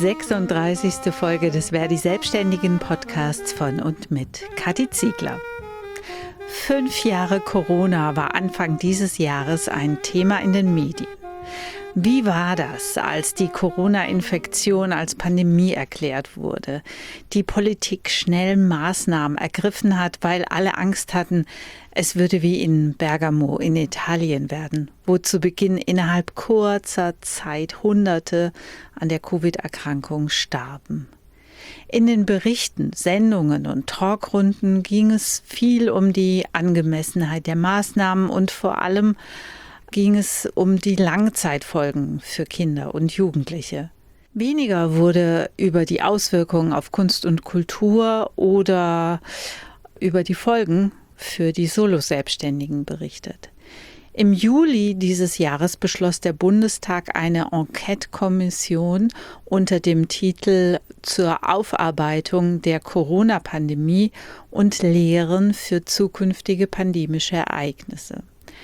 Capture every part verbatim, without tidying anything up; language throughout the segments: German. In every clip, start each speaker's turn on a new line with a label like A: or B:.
A: sechsunddreißigste Folge des Verdi Selbstständigen Podcasts von und mit Kathi Ziegler. Fünf Jahre Corona war Anfang dieses Jahres ein Thema in den Medien. Wie war das, als die Corona-Infektion als Pandemie erklärt wurde, die Politik schnell Maßnahmen ergriffen hat, weil alle Angst hatten, es würde wie in Bergamo in Italien werden, wo zu Beginn innerhalb kurzer Zeit Hunderte an der Covid-Erkrankung starben. In den Berichten, Sendungen und Talkrunden ging es viel um die Angemessenheit der Maßnahmen und vor allem ging es um die Langzeitfolgen für Kinder und Jugendliche. Weniger wurde über die Auswirkungen auf Kunst und Kultur oder über die Folgen für die Solo-Selbstständigen berichtet. Im Juli dieses Jahres beschloss der Bundestag eine Enquete-Kommission unter dem Titel zur Aufarbeitung der Corona-Pandemie und Lehren für zukünftige pandemische Ereignisse.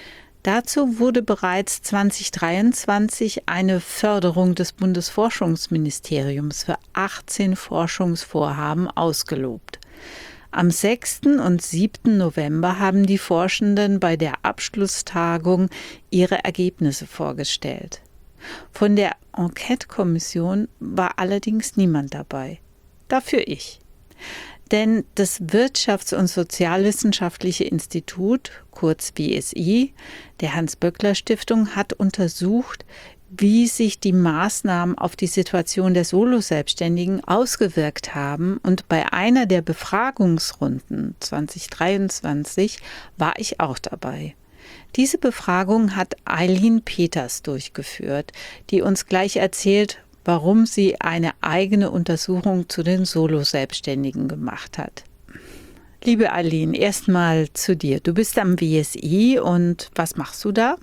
A: Dazu wurde bereits zweitausenddreiundzwanzig eine Förderung des Bundesforschungsministeriums für achtzehn Forschungsvorhaben ausgelobt. Am sechsten und siebten November haben die Forschenden bei der Abschlusstagung ihre Ergebnisse vorgestellt. Von der Enquete-Kommission war allerdings niemand dabei. Dafür ich. Denn das Wirtschafts- und Sozialwissenschaftliche Institut, kurz W S I, der Hans-Böckler-Stiftung, hat untersucht, wie sich die Maßnahmen auf die Situation der Solo-Selbstständigen ausgewirkt haben. Und bei einer der Befragungsrunden zweitausenddreiundzwanzig war ich auch dabei. Diese Befragung hat Eileen Peters durchgeführt, die uns gleich erzählt, warum sie eine eigene Untersuchung zu den Solo-Selbstständigen gemacht hat. Liebe Eileen, erstmal zu dir. Du bist am W S I und was machst du da?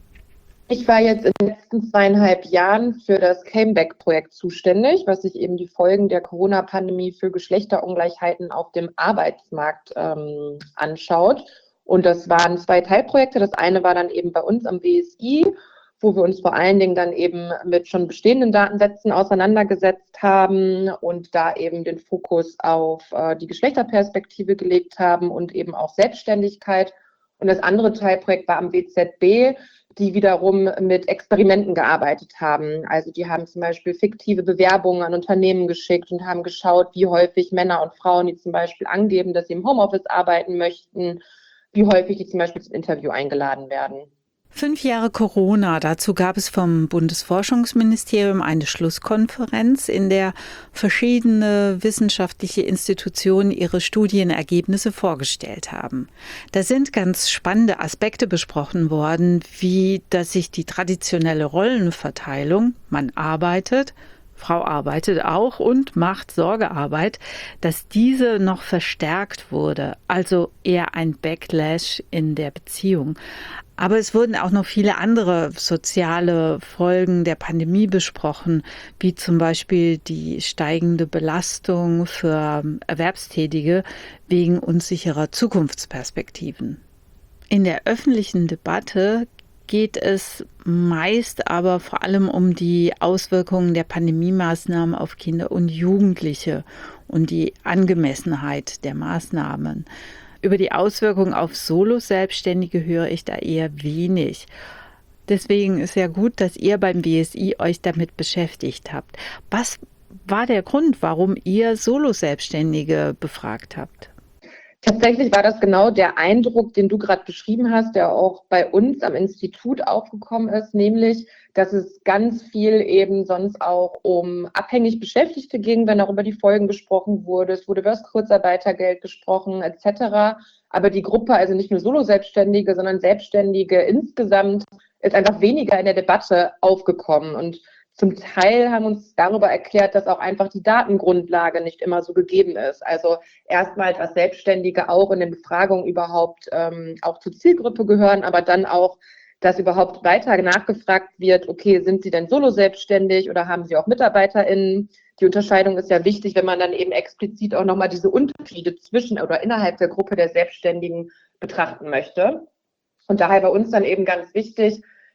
B: Ich war jetzt in den letzten zweieinhalb Jahren für das Cameback-Projekt zuständig, was sich eben die Folgen der Corona-Pandemie für Geschlechterungleichheiten auf dem Arbeitsmarkt ähm, anschaut. Und das waren zwei Teilprojekte. Das eine war dann eben bei uns am W S I, wo wir uns vor allen Dingen dann eben mit schon bestehenden Datensätzen auseinandergesetzt haben und da eben den Fokus auf äh, die Geschlechterperspektive gelegt haben und eben auch Selbstständigkeit. Und das andere Teilprojekt war am W Z B, die wiederum mit Experimenten gearbeitet haben. Also die haben zum Beispiel fiktive Bewerbungen an Unternehmen geschickt und haben geschaut, wie häufig Männer und Frauen, die zum Beispiel angeben, dass sie im Homeoffice arbeiten möchten, wie häufig die zum Beispiel zum Interview eingeladen werden.
A: Fünf Jahre Corona, dazu gab es vom Bundesforschungsministerium eine Schlusskonferenz, in der verschiedene wissenschaftliche Institutionen ihre Studienergebnisse vorgestellt haben. Da sind ganz spannende Aspekte besprochen worden, wie dass sich die traditionelle Rollenverteilung, man arbeitet, Frau arbeitet auch und macht Sorgearbeit, dass diese noch verstärkt wurde, also eher ein Backlash in der Beziehung. Aber es wurden auch noch viele andere soziale Folgen der Pandemie besprochen, wie zum Beispiel die steigende Belastung für Erwerbstätige wegen unsicherer Zukunftsperspektiven. In der öffentlichen Debatte geht es meist aber vor allem um die Auswirkungen der Pandemiemaßnahmen auf Kinder und Jugendliche und die Angemessenheit der Maßnahmen. Über die Auswirkungen auf Solo-Selbstständige höre ich da eher wenig. Deswegen ist ja gut, dass ihr beim W S I euch damit beschäftigt habt. Was war der Grund, warum ihr Solo-Selbstständige befragt habt?
B: Tatsächlich war das genau der Eindruck, den du gerade beschrieben hast, der auch bei uns am Institut aufgekommen ist, nämlich, dass es ganz viel eben sonst auch um abhängig Beschäftigte ging, wenn auch über die Folgen gesprochen wurde. Es wurde über das Kurzarbeitergeld gesprochen et cetera. Aber die Gruppe, also nicht nur Solo-Selbstständige, sondern Selbstständige insgesamt, ist einfach weniger in der Debatte aufgekommen. Und zum Teil haben uns darüber erklärt, dass auch einfach die Datengrundlage nicht immer so gegeben ist. Also erstmal, dass Selbstständige auch in den Befragungen überhaupt ähm, auch zur Zielgruppe gehören, aber dann auch, dass überhaupt weiter nachgefragt wird, okay, sind sie denn solo selbstständig oder haben sie auch MitarbeiterInnen? Die Unterscheidung ist ja wichtig, wenn man dann eben explizit auch nochmal diese Unterschiede zwischen oder innerhalb der Gruppe der Selbstständigen betrachten möchte. Und daher bei uns dann eben ganz wichtig,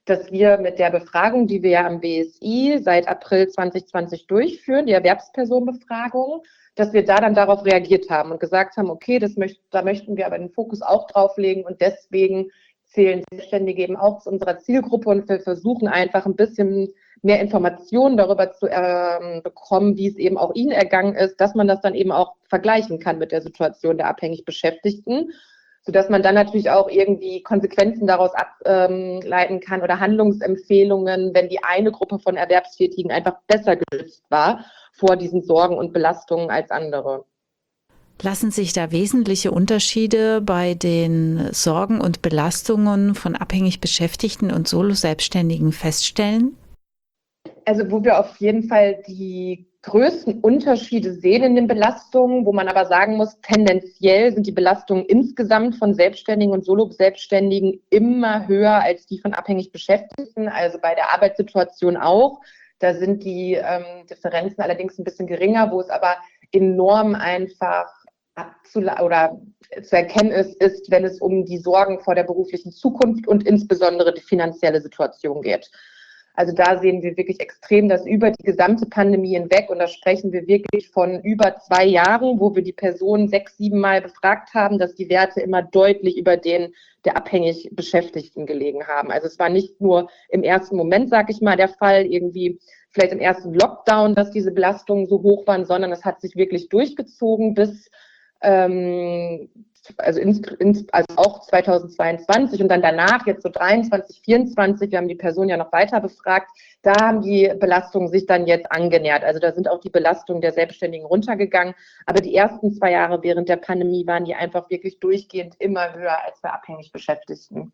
B: dass wir mit der Befragung, die wir ja am B S I seit April zwanzig zwanzig durchführen, die Erwerbspersonenbefragung, dass wir da dann darauf reagiert haben und gesagt haben, okay, das möcht, da möchten wir aber den Fokus auch drauf legen und deswegen zählen Selbstständige eben auch zu unserer Zielgruppe und wir versuchen einfach ein bisschen mehr Informationen darüber zu äh, bekommen, wie es eben auch ihnen ergangen ist, dass man das dann eben auch vergleichen kann mit der Situation der abhängig Beschäftigten, sodass man dann natürlich auch irgendwie Konsequenzen daraus ableiten kann oder Handlungsempfehlungen, wenn die eine Gruppe von Erwerbstätigen einfach besser geschützt war vor diesen Sorgen und Belastungen als andere.
A: Lassen sich da wesentliche Unterschiede bei den Sorgen und Belastungen von abhängig Beschäftigten und Solo-Selbstständigen feststellen?
B: Also wo wir auf jeden Fall die größten Unterschiede sehen in den Belastungen, wo man aber sagen muss, tendenziell sind die Belastungen insgesamt von Selbstständigen und Solo-Selbstständigen immer höher als die von abhängig Beschäftigten, also bei der Arbeitssituation auch. Da sind die ähm, Differenzen allerdings ein bisschen geringer, wo es aber enorm einfach abzula- oder zu erkennen ist, ist, wenn es um die Sorgen vor der beruflichen Zukunft und insbesondere die finanzielle Situation geht. Also da sehen wir wirklich extrem, dass über die gesamte Pandemie hinweg, und da sprechen wir wirklich von über zwei Jahren, wo wir die Personen sechs, sieben Mal befragt haben, dass die Werte immer deutlich über den der abhängig Beschäftigten gelegen haben. Also es war nicht nur im ersten Moment, sag ich mal, der Fall, irgendwie vielleicht im ersten Lockdown, dass diese Belastungen so hoch waren, sondern es hat sich wirklich durchgezogen bis ähm, also, ins, ins, also auch zweitausendzweiundzwanzig und dann danach, jetzt so dreiundzwanzig, vierundzwanzig, wir haben die Person ja noch weiter befragt, da haben die Belastungen sich dann jetzt angenähert. Also da sind auch die Belastungen der Selbstständigen runtergegangen. Aber die ersten zwei Jahre während der Pandemie waren die einfach wirklich durchgehend immer höher als bei abhängig Beschäftigten.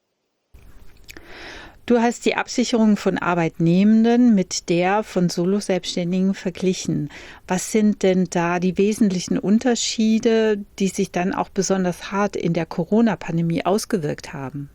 A: Du hast die Absicherung von Arbeitnehmenden mit der von Solo-Selbstständigen verglichen. Was sind denn da die wesentlichen Unterschiede, die sich dann auch besonders hart in der Corona-Pandemie ausgewirkt haben?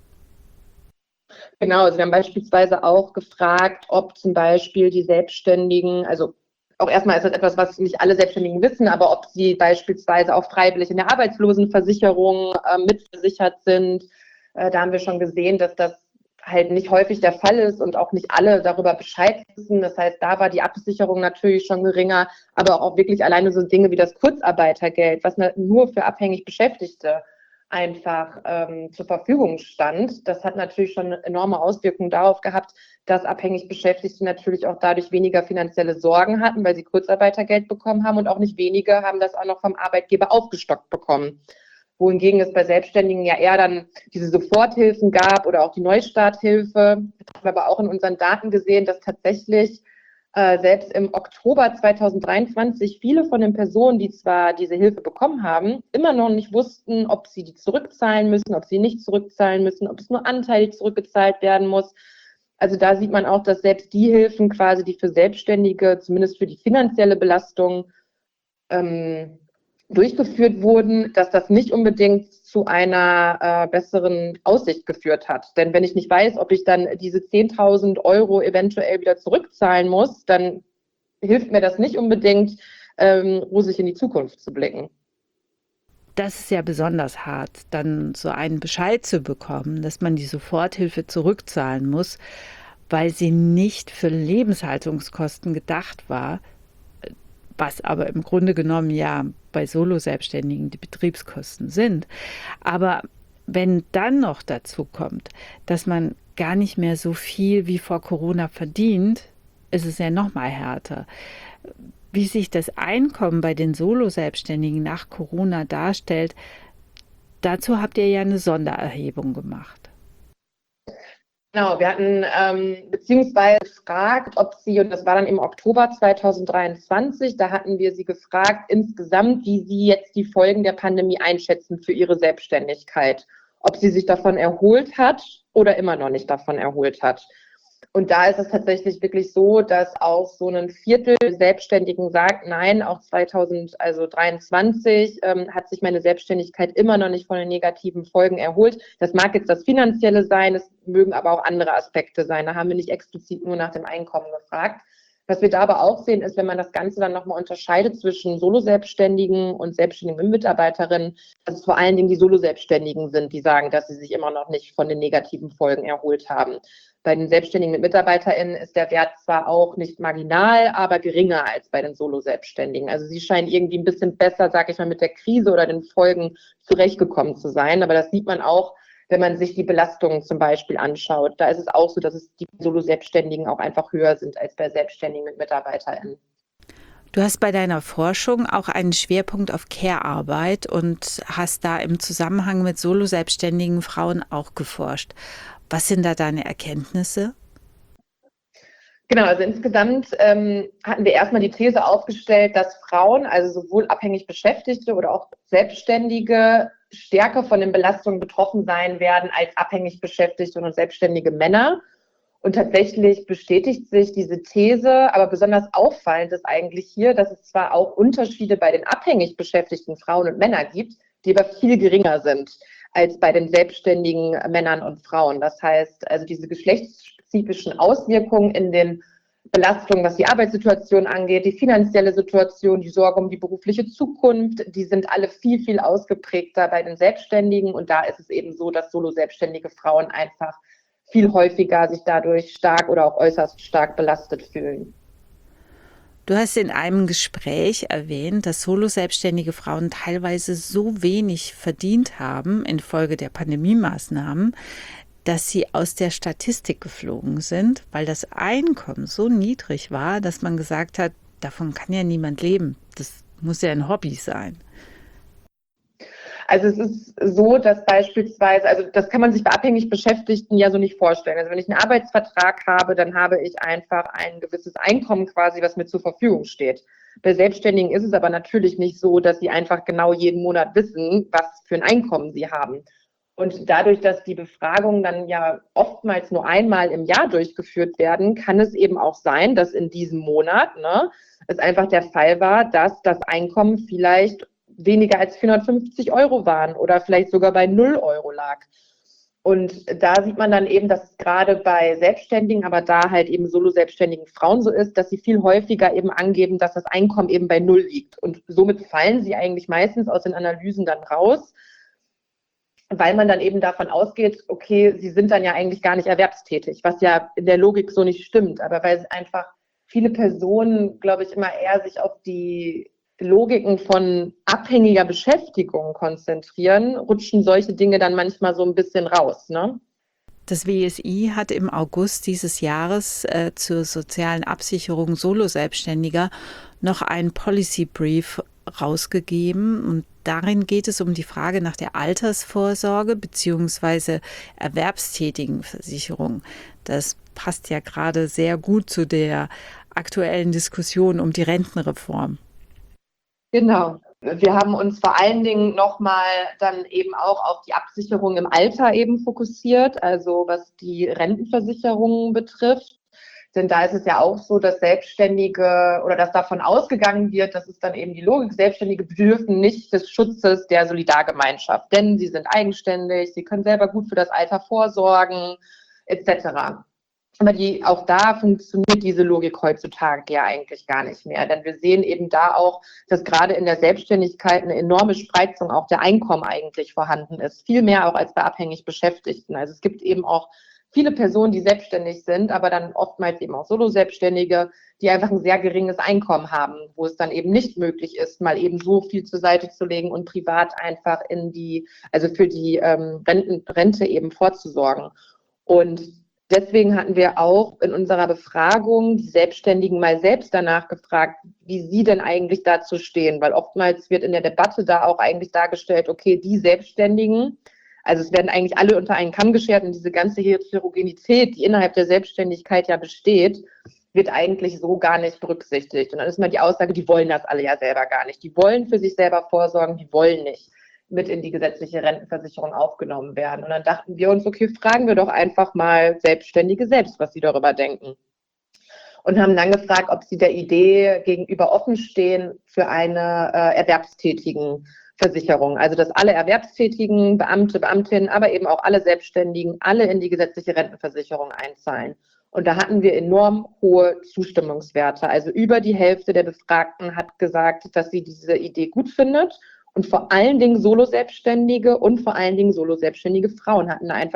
B: Genau, also wir haben beispielsweise auch gefragt, ob zum Beispiel die Selbstständigen, also auch erstmal ist das etwas, was nicht alle Selbstständigen wissen, aber ob sie beispielsweise auch freiwillig in der Arbeitslosenversicherung äh, mitversichert sind. Äh, da haben wir schon gesehen, dass das halt nicht häufig der Fall ist und auch nicht alle darüber Bescheid wissen. Das heißt, da war die Absicherung natürlich schon geringer, aber auch wirklich alleine so Dinge wie das Kurzarbeitergeld, was nur für abhängig Beschäftigte einfach ähm, zur Verfügung stand. Das hat natürlich schon enorme Auswirkungen darauf gehabt, dass abhängig Beschäftigte natürlich auch dadurch weniger finanzielle Sorgen hatten, weil sie Kurzarbeitergeld bekommen haben und auch nicht wenige haben das auch noch vom Arbeitgeber aufgestockt bekommen. Wohingegen es bei Selbstständigen ja eher dann diese Soforthilfen gab oder auch die Neustarthilfe. Das haben wir aber auch in unseren Daten gesehen, dass tatsächlich äh, selbst im Oktober zweitausenddreiundzwanzig viele von den Personen, die zwar diese Hilfe bekommen haben, immer noch nicht wussten, ob sie die zurückzahlen müssen, ob sie nicht zurückzahlen müssen, ob es nur anteilig zurückgezahlt werden muss. Also da sieht man auch, dass selbst die Hilfen quasi, die für Selbstständige, zumindest für die finanzielle Belastung, ähm, durchgeführt wurden, dass das nicht unbedingt zu einer äh, besseren Aussicht geführt hat. Denn wenn ich nicht weiß, ob ich dann diese zehntausend Euro eventuell wieder zurückzahlen muss, dann hilft mir das nicht unbedingt, ähm, rosig in die Zukunft zu blicken.
A: Das ist ja besonders hart, dann so einen Bescheid zu bekommen, dass man die Soforthilfe zurückzahlen muss, weil sie nicht für Lebenshaltungskosten gedacht war, was aber im Grunde genommen ja bei Solo-Selbstständigen die Betriebskosten sind. Aber wenn dann noch dazu kommt, dass man gar nicht mehr so viel wie vor Corona verdient, ist es ja noch mal härter. Wie sich das Einkommen bei den Solo-Selbstständigen nach Corona darstellt, dazu habt ihr ja eine Sondererhebung gemacht.
B: Genau, wir hatten ähm, beziehungsweise gefragt, ob sie, und das war dann im Oktober zweitausenddreiundzwanzig, da hatten wir sie gefragt, insgesamt, wie sie jetzt die Folgen der Pandemie einschätzen für ihre Selbstständigkeit. Ob sie sich davon erholt hat oder immer noch nicht davon erholt hat. Und da ist es tatsächlich wirklich so, dass auch so ein Viertel der Selbstständigen sagt, nein, auch zweitausenddreiundzwanzig ähm, hat sich meine Selbstständigkeit immer noch nicht von den negativen Folgen erholt. Das mag jetzt das Finanzielle sein, es mögen aber auch andere Aspekte sein. Da haben wir nicht explizit nur nach dem Einkommen gefragt. Was wir da aber auch sehen, ist, wenn man das Ganze dann nochmal unterscheidet zwischen Solo-Selbstständigen und selbstständigen Mitarbeiterinnen, dass es vor allen Dingen die Solo-Selbstständigen sind, die sagen, dass sie sich immer noch nicht von den negativen Folgen erholt haben. Bei den Selbstständigen mit MitarbeiterInnen ist der Wert zwar auch nicht marginal, aber geringer als bei den Solo-Selbstständigen. Also sie scheinen irgendwie ein bisschen besser, sag ich mal, mit der Krise oder den Folgen zurechtgekommen zu sein. Aber das sieht man auch, wenn man sich die Belastungen zum Beispiel anschaut. Da ist es auch so, dass es die Solo-Selbstständigen auch einfach höher sind als bei Selbstständigen mit MitarbeiterInnen.
A: Du hast bei deiner Forschung auch einen Schwerpunkt auf Care-Arbeit und hast da im Zusammenhang mit solo-selbstständigen Frauen auch geforscht. Was sind da deine Erkenntnisse?
B: Genau, also insgesamt ähm, hatten wir erstmal die These aufgestellt, dass Frauen, also sowohl abhängig Beschäftigte oder auch Selbstständige, stärker von den Belastungen betroffen sein werden als abhängig Beschäftigte und selbstständige Männer. Und tatsächlich bestätigt sich diese These, aber besonders auffallend ist eigentlich hier, dass es zwar auch Unterschiede bei den abhängig beschäftigten Frauen und Männern gibt, die aber viel geringer sind als bei den selbstständigen Männern und Frauen. Das heißt, also diese geschlechtsspezifischen Auswirkungen in den Belastungen, was die Arbeitssituation angeht, die finanzielle Situation, die Sorge um die berufliche Zukunft, die sind alle viel, viel ausgeprägter bei den Selbstständigen. Und da ist es eben so, dass solo-selbstständige Frauen einfach viel häufiger sich dadurch stark oder auch äußerst stark belastet fühlen.
A: Du hast in einem Gespräch erwähnt, dass solo-selbstständige Frauen teilweise so wenig verdient haben infolge der Pandemiemaßnahmen, dass sie aus der Statistik geflogen sind, weil das Einkommen so niedrig war, dass man gesagt hat, davon kann ja niemand leben. Das muss ja ein Hobby sein.
B: Also es ist so, dass beispielsweise, also das kann man sich bei abhängig Beschäftigten ja so nicht vorstellen. Also wenn ich einen Arbeitsvertrag habe, dann habe ich einfach ein gewisses Einkommen quasi, was mir zur Verfügung steht. Bei Selbstständigen ist es aber natürlich nicht so, dass sie einfach genau jeden Monat wissen, was für ein Einkommen sie haben. Und dadurch, dass die Befragungen dann ja oftmals nur einmal im Jahr durchgeführt werden, kann es eben auch sein, dass in diesem Monat ne, es einfach der Fall war, dass das Einkommen vielleicht weniger als vierhundertfünfzig Euro waren oder vielleicht sogar bei null Euro lag. Und da sieht man dann eben, dass es gerade bei Selbstständigen, aber da halt eben solo-selbstständigen Frauen so ist, dass sie viel häufiger eben angeben, dass das Einkommen eben bei null liegt. Und somit fallen sie eigentlich meistens aus den Analysen dann raus, weil man dann eben davon ausgeht, okay, sie sind dann ja eigentlich gar nicht erwerbstätig, was ja in der Logik so nicht stimmt. Aber weil einfach viele Personen, glaube ich, immer eher sich auf die Logiken von abhängiger Beschäftigung konzentrieren, rutschen solche Dinge dann manchmal so ein bisschen raus, ne?
A: Das W S I hat im August dieses Jahres äh, zur sozialen Absicherung Solo-Selbstständiger noch einen Policy Brief rausgegeben und darin geht es um die Frage nach der Altersvorsorge bzw. Erwerbstätigenversicherung. Das passt ja gerade sehr gut zu der aktuellen Diskussion um die Rentenreform.
B: Genau. Wir haben uns vor allen Dingen nochmal dann eben auch auf die Absicherung im Alter eben fokussiert, also was die Rentenversicherung betrifft. Denn da ist es ja auch so, dass Selbstständige oder dass davon ausgegangen wird, das ist dann eben die Logik, Selbstständige bedürfen nicht des Schutzes der Solidargemeinschaft, denn sie sind eigenständig, sie können selber gut für das Alter vorsorgen, et cetera. Aber die, auch da funktioniert diese Logik heutzutage ja eigentlich gar nicht mehr. Denn wir sehen eben da auch, dass gerade in der Selbstständigkeit eine enorme Spreizung auch der Einkommen eigentlich vorhanden ist. Viel mehr auch als bei abhängig Beschäftigten. Also es gibt eben auch viele Personen, die selbstständig sind, aber dann oftmals eben auch Solo-Selbstständige, die einfach ein sehr geringes Einkommen haben, wo es dann eben nicht möglich ist, mal eben so viel zur Seite zu legen und privat einfach in die, also für die ähm, Renten, Rente eben vorzusorgen. Und deswegen hatten wir auch in unserer Befragung die Selbstständigen mal selbst danach gefragt, wie sie denn eigentlich dazu stehen, weil oftmals wird in der Debatte da auch eigentlich dargestellt, okay, die Selbstständigen, also es werden eigentlich alle unter einen Kamm geschert und diese ganze Heterogenität, die innerhalb der Selbstständigkeit ja besteht, wird eigentlich so gar nicht berücksichtigt. Und dann ist mal die Aussage, die wollen das alle ja selber gar nicht. Die wollen für sich selber vorsorgen, die wollen nicht mit in die gesetzliche Rentenversicherung aufgenommen werden. Und dann dachten wir uns, okay, fragen wir doch einfach mal Selbstständige selbst, was sie darüber denken. Und haben dann gefragt, ob sie der Idee gegenüber offen stehen für eine äh, Erwerbstätigenversicherung. Also dass alle Erwerbstätigen, Beamte, Beamtinnen, aber eben auch alle Selbstständigen, alle in die gesetzliche Rentenversicherung einzahlen. Und da hatten wir enorm hohe Zustimmungswerte. Also über die Hälfte der Befragten hat gesagt, dass sie diese Idee gut findet. Und vor allen Dingen Solo-Selbstständige und vor allen Dingen Solo-Selbstständige Frauen hatten einfach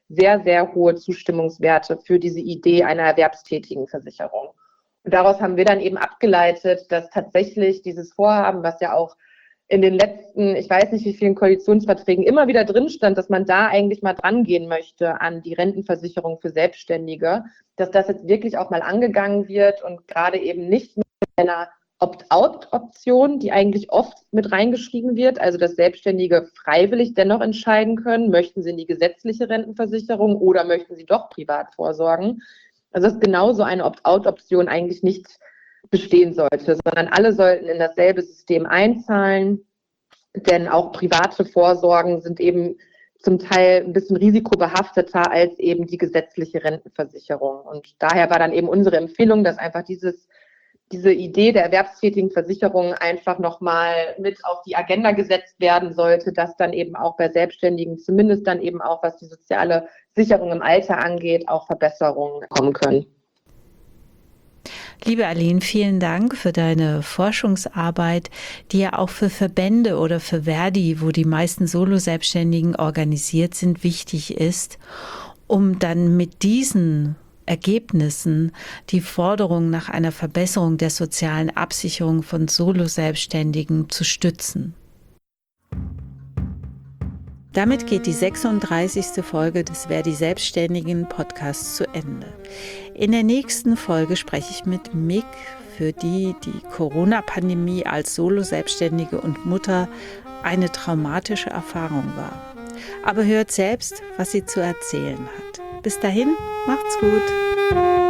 B: sehr, sehr hohe Zustimmungswerte für diese Idee einer erwerbstätigen Versicherung. Und daraus haben wir dann eben abgeleitet, dass tatsächlich dieses Vorhaben, was ja auch in den letzten, ich weiß nicht wie vielen Koalitionsverträgen immer wieder drin stand, dass man da eigentlich mal dran gehen möchte an die Rentenversicherung für Selbstständige, dass das jetzt wirklich auch mal angegangen wird und gerade eben nicht mit einer Opt-out-Option, die eigentlich oft mit reingeschrieben wird, also dass Selbstständige freiwillig dennoch entscheiden können, möchten sie in die gesetzliche Rentenversicherung oder möchten sie doch privat vorsorgen. Also dass genau so eine Opt-out-Option eigentlich nicht bestehen sollte, sondern alle sollten in dasselbe System einzahlen, denn auch private Vorsorgen sind eben zum Teil ein bisschen risikobehafteter als eben die gesetzliche Rentenversicherung. Und daher war dann eben unsere Empfehlung, dass einfach dieses, diese Idee der erwerbstätigen Versicherung einfach nochmal mit auf die Agenda gesetzt werden sollte, dass dann eben auch bei Selbstständigen zumindest dann eben auch, was die soziale Sicherung im Alter angeht, auch Verbesserungen kommen können.
A: Liebe Aline, vielen Dank für deine Forschungsarbeit, die ja auch für Verbände oder für Verdi, wo die meisten Solo-Selbstständigen organisiert sind, wichtig ist, um dann mit diesen Ergebnissen die Forderung nach einer Verbesserung der sozialen Absicherung von Solo-Selbstständigen zu stützen. Damit geht die sechsunddreißigste Folge des Verdi Selbstständigen Podcasts zu Ende. In der nächsten Folge spreche ich mit Mick, für die die Corona-Pandemie als Solo-Selbstständige und Mutter eine traumatische Erfahrung war. Aber hört selbst, was sie zu erzählen hat. Bis dahin, macht's gut!